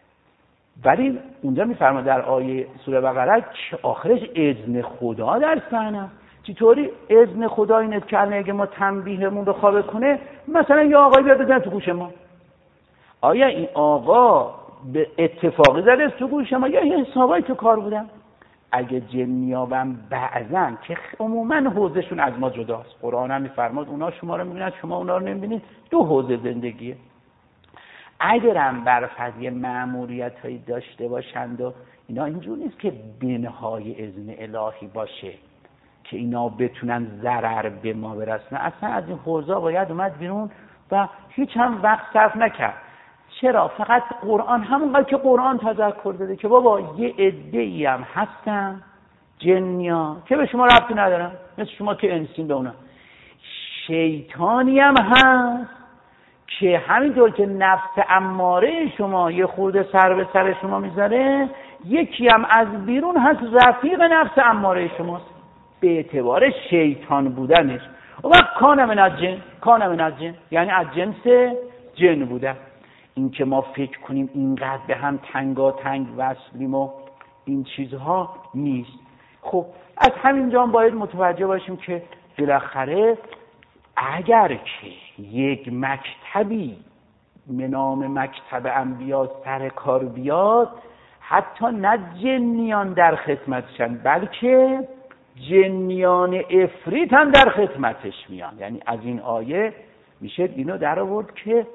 ولی اونجا میفرماد در آیه سوره بقره که آخرش اذن خدا در صحنه. چطوری اذن خدا اینه که اگه ما تنبیهمون رو خوابه کنه، مثلا یه آقای بیاد بزنه تو گوش ما، آیا این آقا به اتفاقی زده تو گوش ما یا یه حسابای تو کار بودن؟ اگه جنیابم بعضن که عموما حوزهشون از ما جداست، قرآن هم میفرماد اونا شما رو میبینن شما اونا رو نمیبینید، دو حوزه زندگیه. اگرم بر فضیه مأموریت هایی داشته باشند و اینا اینجور نیست که بنهای اذن الهی باشه که اینا بتونن ضرر به ما برسونن. اصلا از این حوزه باید اومد بیرون و هیچ هم وقت صرف نکرد. چرا؟ فقط قرآن همونقدر که قرآن تذکر داده که بابا یه عده‌ای هم هستن جنیا که به شما ربطی ندارن، مثل شما که انسین به اونا. شیطانی هم هست که همینطور که نفس اماره شما یه خورده سر به سر شما میذاره، یکی هم از بیرون هست رفیق نفس اماره شماست به اعتبار شیطان بودنش. و وقت کان من از جن، کان من از جن یعنی از جنس جن بوده. این که ما فکر کنیم اینقدر به هم تنگا تنگ وصلیم و این چیزها نیست. خب از همینجا هم باید متوجه باشیم که بالاخره اگر که یک مکتبی به نام مکتب انبیا سر کار بیاد، حتی نه جنیان در خدمتشن بلکه جنیان افریت هم در خدمتش میان. یعنی از این آیه میشه اینو در آورد که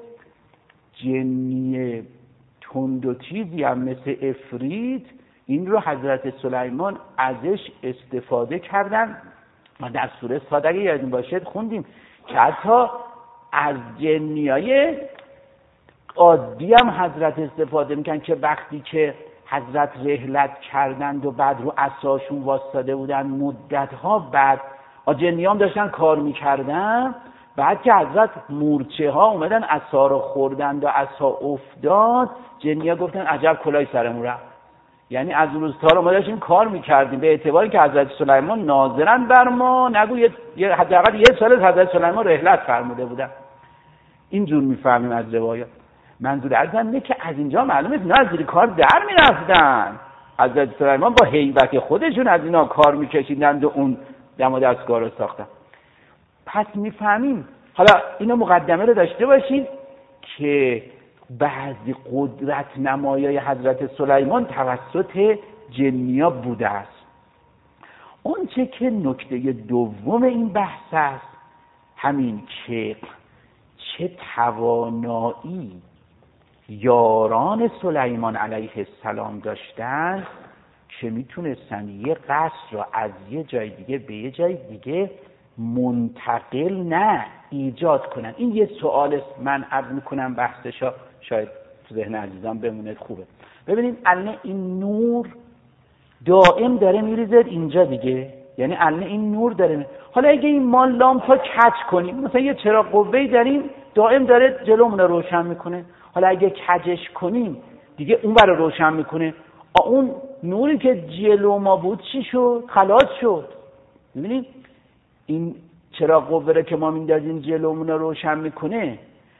جنی تند و تیزی هم مثل افریت این رو حضرت سلیمان ازش استفاده کردن. ما در سوره صاد اگه یادتون باشه خوندیم که حتی از جنیای عادی هم حضرت استفاده میکنن که وقتی که حضرت رحلت کردند و بعد رو عصاشون واسطاده بودن مدتها بعد جنی هم داشتن کار میکردن، بعد که حضرت مورچه ها اومدن عصا رو خوردند و عصا افتاد، جنی ها گفتن عجب کلای سرمون رفت. یعنی از روز تا رو ما داشتیم کار میکردیم به اعتباری که حضرت سلیمان ناظرن بر ما، نگو یه حداقل یه سال از حضرت سلیمان رحلت فرموده بودن. اینجور میفهمیم از روایات. منظور از اینه که از اینجا معلومه اینا از زیر کار در میرفتن. حضرت سلیمان با هیبت خودشون از اینا کار میکشیدند و اون دم و دستگاه رو ساختن. پس میفهمیم. حالا اینو مقدمه رو داشته باشید که بعضی قدرت نمایای حضرت سلیمان توسط جنیا بوده است. اون چه که نکته دوم این بحث است همین که چه توانایی یاران سلیمان علیه السلام داشتن که میتونستن یه قصر را از یه جای دیگه به یه جای دیگه منتقل نه ایجاد کنن. این یه سوال است، من عرض میکنم بحثشا شاید تو ذهن عزیزان بمونه. خوبه ببینید الان این نور دائم داره میریزه اینجا دیگه، یعنی الان این نور داره می... حالا اگه این ما لامپا کج کنیم، مثلا یه چراغ قوه‌ای داریم دائم داره جلومون رو روشن میکنه، حالا اگه کجش کنیم دیگه اون برای روشن میکنه، اون نوری که جلو ما بود چی شد؟ خلاص شد. ببینید این چراغ قوه رو که ما میندازیم جلومون رو روشن میکنه،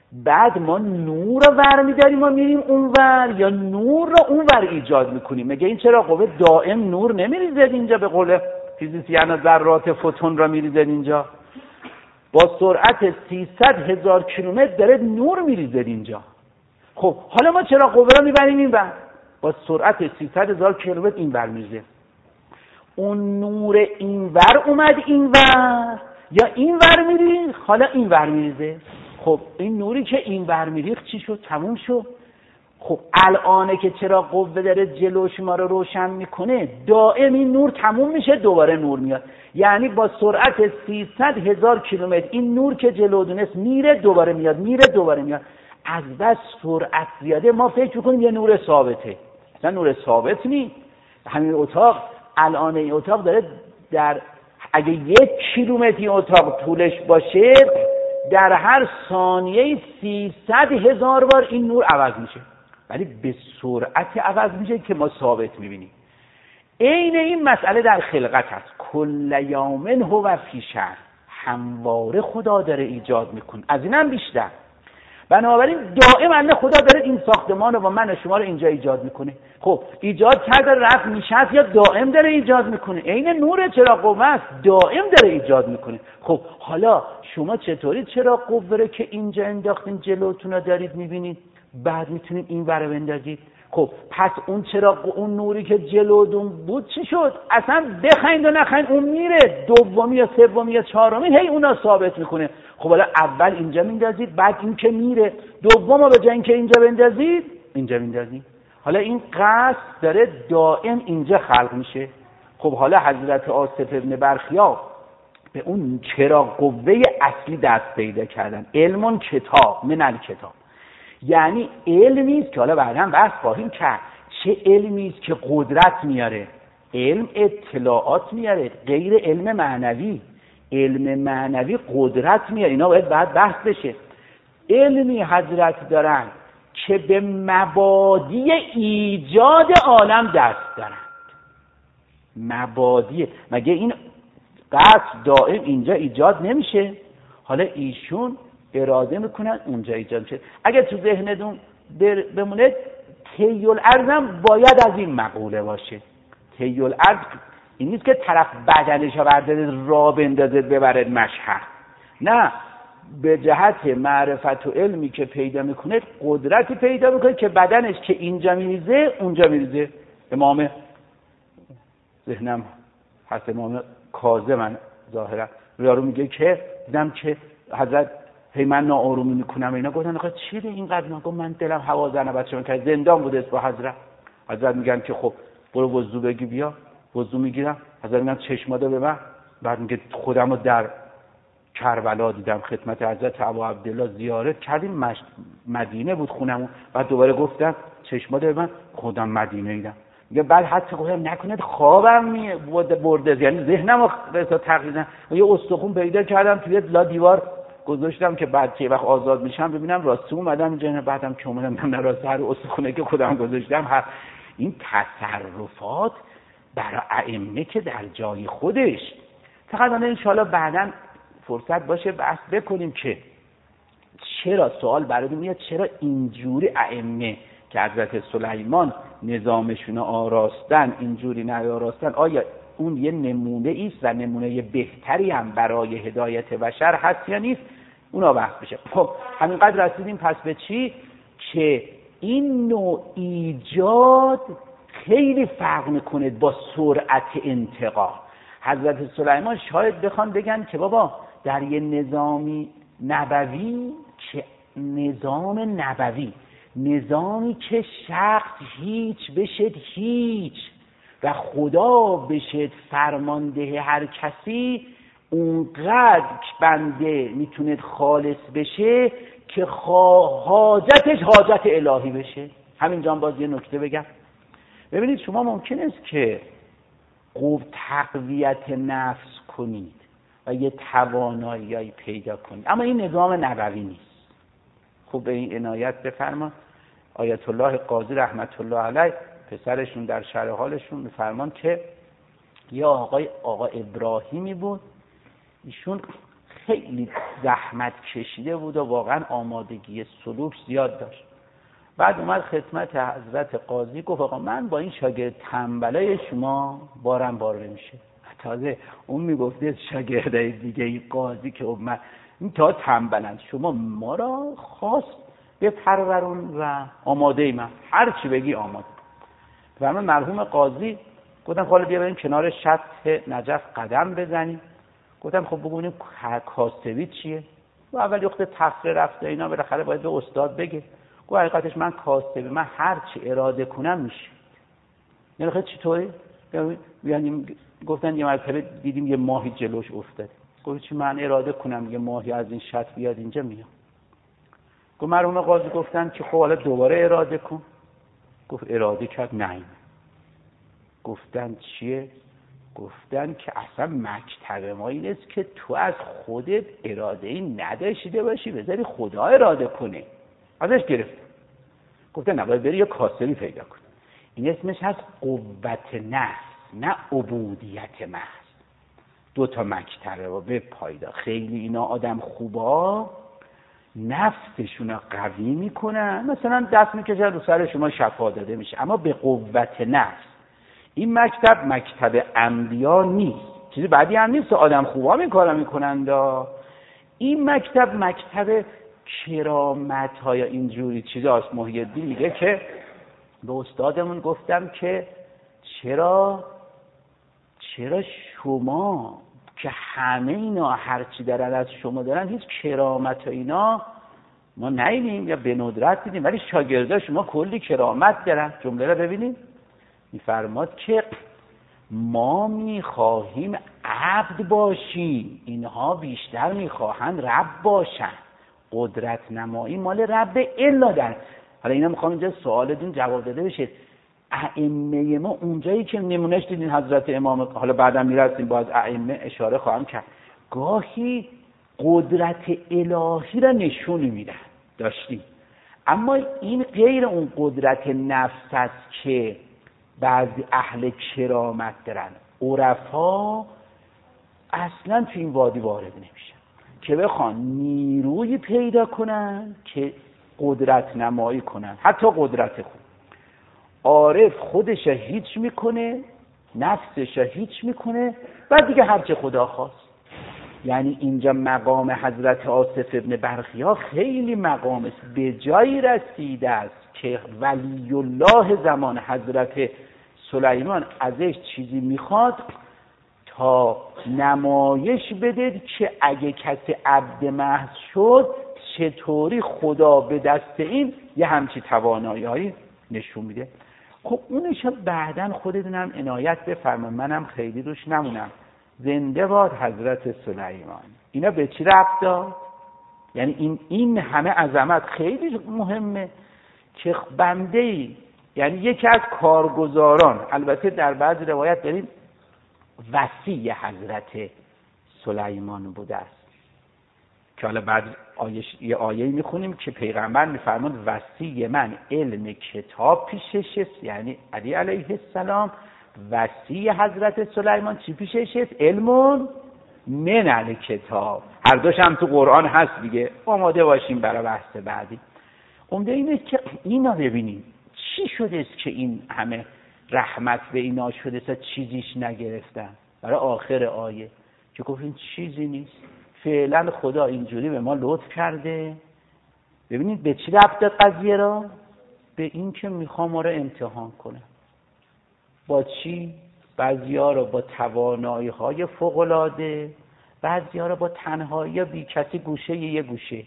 بعد ما نور رو ور میداریم و میریم اونور، یا نور رو اونور ایجاد میکنیم؟ مگه این چرا قوه دائم نور نمیریزد اینجا؟ به قول فیزیسیان ذرات فوتون را میریزد اینجا، با سرعت سیصد هزار کیلومتر داره نور میریزد اینجا. خب حالا ما چرا قوه رو میبریم اینور؟ با سرعت سیصد هزار کیلومتر اینور میریزه. اون نور اینور اومد اینور، یا اینور میریخ حالا اینور میریزه. خب این نوری که اینور میریخ چی شد؟ تموم شد. خب الانه که چرا قوه داره جلوش ما رو روشن میکنه، دائم این نور تموم میشه دوباره نور میاد. یعنی با سرعت سیصد هزار کیلومتر این نور که جلو دونست میره دوباره میاد، میره دوباره میاد. از بس سرعت زیاده ما فکر میکنیم یه نور ثابته. اصلا نور ثابت نیست. همین اتاق الان این اتاق داره در اگه یک کیلومتری اتاق طولش باشه در هر ثانیه سیصد هزار بار این نور عوض میشه، ولی به سرعت عوض میشه که ما ثابت میبینیم. عین این مسئله در خلقت هست. کل یومن هو فی شأن، همواره خدا داره ایجاد میکنه، از اینم بیشتر. بنابراین دائم الله خدا داره این ساختمان رو و من و شما رو اینجا ایجاد میکنه. خب ایجاد کرده رفت میشه یا دائم داره ایجاد میکنه؟ عین نور چراغ قوه است، دائم داره ایجاد میکنه. خب حالا شما چطوری چراغ قوه رو که اینجا انداختین جلوتون رو دارید میبینید، بعد میتونید این ور بندازید؟ خب پس اون چراغ اون نوری که جلودون بود چی شد؟ اصلا بخواید و نخواید اون میره، دومی یا سومی یا چهارمی هی اونا ثابت میکنه. خب حالا اول اینجا میندازید، بعد این که میره، دومو به جای اینکه اینجا بندازید اینجا میندازید. حالا این قصد داره دائم اینجا خلق میشه. خب حالا حضرت آصف ابن برخیا به اون چراغ قوه اصلی دست پیدا کردن. علم کتاب من الکتاب، یعنی علمی است که حالا بعدا بحث خواهیم کرد چه علمی است که قدرت میاره. علم اطلاعات میاره، غیر علم معنوی. علم معنوی قدرت میاره، اینا باید بعد بحث بشه. علمی حضرت دارن که به مبادی ایجاد عالم دست دارن. مبادی، مگه این قصد دائم اینجا ایجاد نمیشه؟ حالا ایشون اراده میکنن اونجا ایجاد میشه. اگه تو ذهنتون بمونه طی الارض باید از این مقوله باشه. طی الارض این نیست که طرف بدنش رو برداره را بندازه ببره مشهد، نه، به جهت معرفت و علمی که پیدا میکنه قدرتی پیدا میکنه که بدنش که اینجا میریزه اونجا میریزه. امام ذهنم هست امام کاظم من ظاهرا یارو میگه که دیدم که حضرت هی من ناآرومی میکنم اینا. گفتن آقا چیه اینقدر؟ من گفتم من دلم هوازن بچه‌م که زندان بوده با حضرت. حضرت میگن که خب برو وضو بگی بیا. وضو میگیرم، حضرت میگن چشماده به من. بعد میگه خودمو در کربلا دیدم، خدمت حضرت ابو عبدالله زیارت کردیم، مش... مدینه بود خونمون. بعد دوباره گفتم چشماده به من، خودم مدینه دیدم. میگه بعد حتی گفتم نکنه خوابم می برده، یعنی ذهنمو رسا تقریبا یه استخون پیدا کردم توی لا دیوار گذاشتم که بعد که وقت آزاد میشم ببینم راستی اومدم اینجا. بعدم که اومدم نه راستی هر استخونه که خودم گذاشتم هر این تصرفات برای ائمه که در جای خودش. فقط ان شاءالله بعداً فرصت باشه بحث بکنیم که چرا سوال براتون میاد چرا اینجوری ائمه که حضرت سلیمان نظامشون آراستن اینجوری نیاراستن، آیا اون یه نمونه ایست و نمونه بهتری هم برای هدایت بشر هست یا نیست؟ اونا بحث بشه. خب همینقدر رسیدیم پس به چی؟ که این نوع ایجاد خیلی فرق میکنه با سرعت انتقال. حضرت سلیمان شاید بخوان بگن که بابا در یه نظامی نبوی که نظام نبوی نظامی که شخص هیچ بشد هیچ و خدا بشد فرمانده هر کسی، اونقدر بنده میتونه خالص بشه که حاجتش حاجت الهی بشه. همینجا باز یه نکته بگم. ببینید شما ممکن است که قوت تقویت نفس کنید و یه توانایی پیدا کنید، اما این نظام نبوی نیست. خوب به این عنایت بفرما. آیت الله قاضی رحمت الله علیه پسرشون در شرح حالشون میفرمان که یه آقای آقا ابراهیمی بود، ایشون خیلی زحمت کشیده بود و واقعا آمادگی سلوک زیاد داشت. بعد اومد خدمت حضرت قاضی گفت آقا من با این شاگرد تنبلای شما بارم بار نمیشه. تازه اون میگفته شاگردای دیگه این قاضی که من این تا تنبلند، شما ما را خاص به پرورون و آماده ای من هر چی بگی آماده. و من مرحوم قاضی گفتم حالا بیا بریم کنار شط نجف قدم بزنیم. گفتم خب بگونیم کاسبی چیه؟ و اول وقت تفره رفته اینا بالاخره باید به استاد بگه. گفت حقیقتش من کاسبی، من هر چی اراده کنم میشه. یعنی خیلی چطوری؟ یعنی گفتن یه مرتبه دیدیم یه ماهی جلوش افتاد. گفت چی من اراده کنم یه ماهی از این شط بیاد اینجا میاد؟ گفت مرحوم قاضی گفتن که خب حالا دوباره اراده کن. گفت اراده کرد نه. گفتن چیه؟ گفتن که اصلا مکتب ما این است که تو از خودت اراده‌ای نداشته باشی، بذاری خدا اراده کنه. ازش گرفت. گفتن نه باید بری یه کاسبی پیدا کن. این اسمش هست قوت نفس، نه عبودیت محض. دو تا مکتبه و به پایدا. خیلی اینا آدم خوبا نفسشون رو قوی میکنن، مثلا دست میکشن رو سر شما شفا داده میشه، اما به قوت نفس. این مکتب مکتب انبیا نیست، چیزی بعدی هم نیست، آدم خوبا میکارا میکنند. این مکتب مکتب کرامت های اینجوری چیزاست. محی الدین میگه که به استادمون گفتم که چرا چرا شما که همه اینا هرچی دارن از شما دارن هیچ کرامت و اینا ما ندیدیم یا به ندرت دیدیم، ولی شاگردا شما کلی کرامت دارن. جمله رو ببینید، میفرماد که ما میخواهیم عبد باشیم، اینها بیشتر میخواهند رب باشن. قدرت نمایی مال رب الا در. حالا اینا میخوام اینجا سوالتون جواب داده بشه. ائمه ما اونجایی که نمونهش دیدین حضرت امام، حالا بعدا میرسیم باز ائمه اشاره خواهم کرد، گاهی قدرت الهی را نشون میدن داشتیم، اما این غیر اون قدرت نفس است که بعضی اهل کرامت دارن. عرفا اصلا تو این وادی وارد نمیشن که بخوان نیروی پیدا کنن که قدرت نمایی کنن، حتی قدرت خود. عارف خودش هیچ میکنه، نفسش هیچ میکنه، بعد دیگه هرچه خدا خواست. یعنی اینجا مقام حضرت آصف ابن برخیا خیلی مقام است، به جایی رسیده است که ولی الله زمان حضرت سلیمان ازش چیزی میخواد تا نمایش بده که اگه کسی عبد محض شد چطوری خدا به دست این یه همچی توانایی نشون میده. خب اونش بعداً خودتونم عنایت بفرمایید، منم خیلی روش نمونم. زنده باد حضرت سلیمان. اینا به چی ربط داد؟ یعنی این این همه عظمت خیلی مهمه که بنده‌ای، یعنی یکی از کارگزاران، البته در بعض روایت داریم وصی حضرت سلیمان بوده است که حالا بعد آیه یه آیه میخونیم که پیغمبر میفرماد وصی من علم کتاب پیشش است، یعنی علی علیه السلام. وصی حضرت سلیمان چی پیشش است؟ علمون من الکتاب. هر دوش هم تو قرآن هست دیگه، آماده باشیم برای بحث بعدی. عمده اینه که اینا ببینیم چی شده است که این همه رحمت به اینا شده است چیزیش نگرفتن. برای آخر آیه که گفتین چیزی نیست، فعلا خدا اینجوری به ما لطف کرده. ببینید به چی ربط قضیه را؟ به این که میخوام ما را امتحان کنه. با چی؟ بعضی‌ها را با توانایی‌های فوق‌العاده، بعضی‌ها را با تنهایی یا بی کسی گوشه یه گوشه.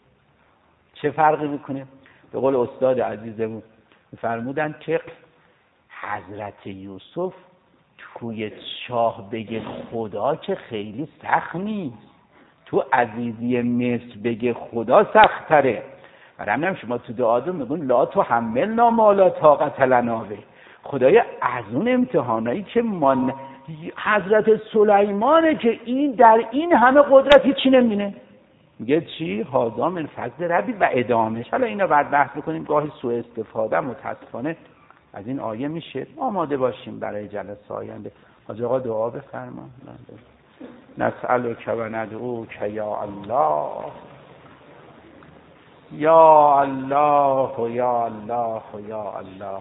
چه فرقی میکنه؟ به قول استاد عزیزمون فرمودن که حضرت یوسف توی چاه بگه خدا که خیلی سخت نیست، تو عزیزی مصر بگه خدا سخت تره. برای شما تو دعاتون میگون لا تو حملنا ما لا طاقت لنا به. خدای از اون امتحانایی که من حضرت سلیمانه که این در این همه قدرت هیچی نمی‌بینه، میگه چی؟ هذا من فضل ربی و ادامش. حالا اینا بعد بحث می‌کنیم، گاهی سوء استفاده متاسفانه از این آیه میشه. آماده باشیم برای جلسه آینده. حاج آقا دعا بفرمایید. نسألك و ندعوك یا الله یا الله یا الله یا الله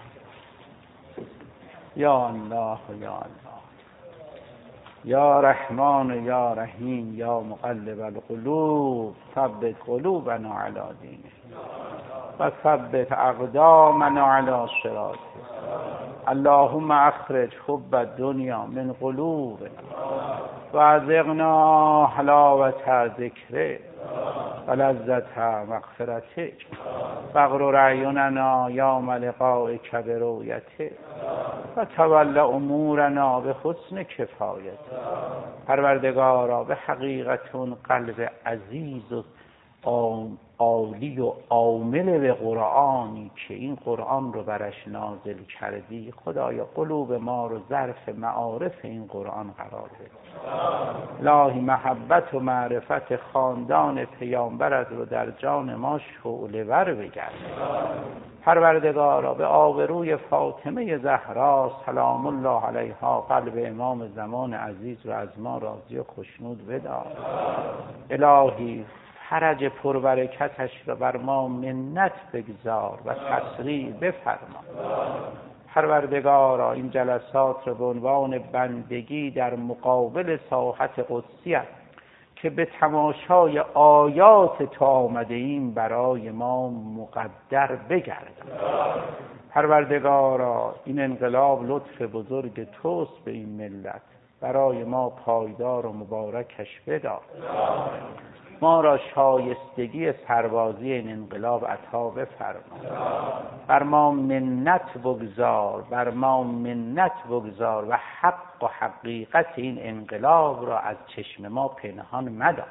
یا الله یا الله یا رحمان یا رحیم یا مقلب القلوب ثبت قلوبنا علی دینک و ثبت اقدامنا علی صراطک اللهم اخرج حب الدنیا من قلوبنا و ازغنا حلاوة ذکرک و لذت مغفرتک فاغرر اعیننا یوم لقائک برؤیتک و تول امورنا به حسن کفایت. پروردگارا به حقیقت اون قلب عزیز و عالی و عامل به قرآنی که این قرآن رو برش نازل کردی، خدایا قلوب ما رو ظرف معارف این قرآن قرار بده. الهی محبت و معرفت خاندان پیامبرت رو در جان ما شعله ور بگرد. پروردگارا به آبروی فاطمه زهرا سلام الله علیها قلب امام زمان عزیز رو از ما راضی و خوشنود بدار. الهی فرج پربرکتش را بر ما منت بگذار و تسریع بفرما. پروردگارا این جلسات را به عنوان بندگی در مقابل ساحت قدسیت که به تماشای آیات تو آمده ایم برای ما مقدر بگرد. پروردگارا این انقلاب لطف بزرگ توست به این ملت، برای ما پایدار و مبارکش بدار. ما را شایستگی سربازی این انقلاب عطا بفرما. بر ما منت بگذار، بر ما منت بگذار و حق و حقیقت این انقلاب را از چشم ما پنهان مدار.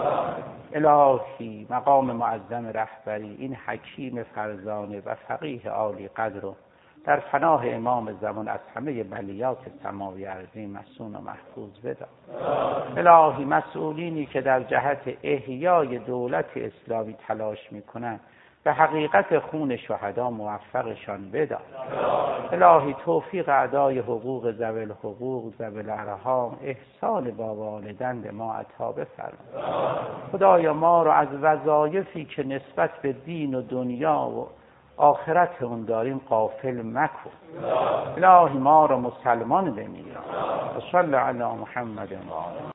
الهی مقام معظم رهبری این حکیم فرزانه و فقیه عالی قدر رو در پناه امام زمان از همه بلیات سماوی ارضی مسون و محفوظ بدار. الهی مسئولینی که در جهت احیای دولت اسلامی تلاش میکنند به حقیقت خون شهدا موفقشان بدار. الهی توفیق ادای حقوق ذوی الحقوق ذوی الارحام احسان با والدین به ما عطا بفرما. خدایا ما را از وظایفی که نسبت به دین و دنیا و آخرت اون داریم غافل مکن. الهی ما را مسلمان بمیر. صلی علی محمد و آله.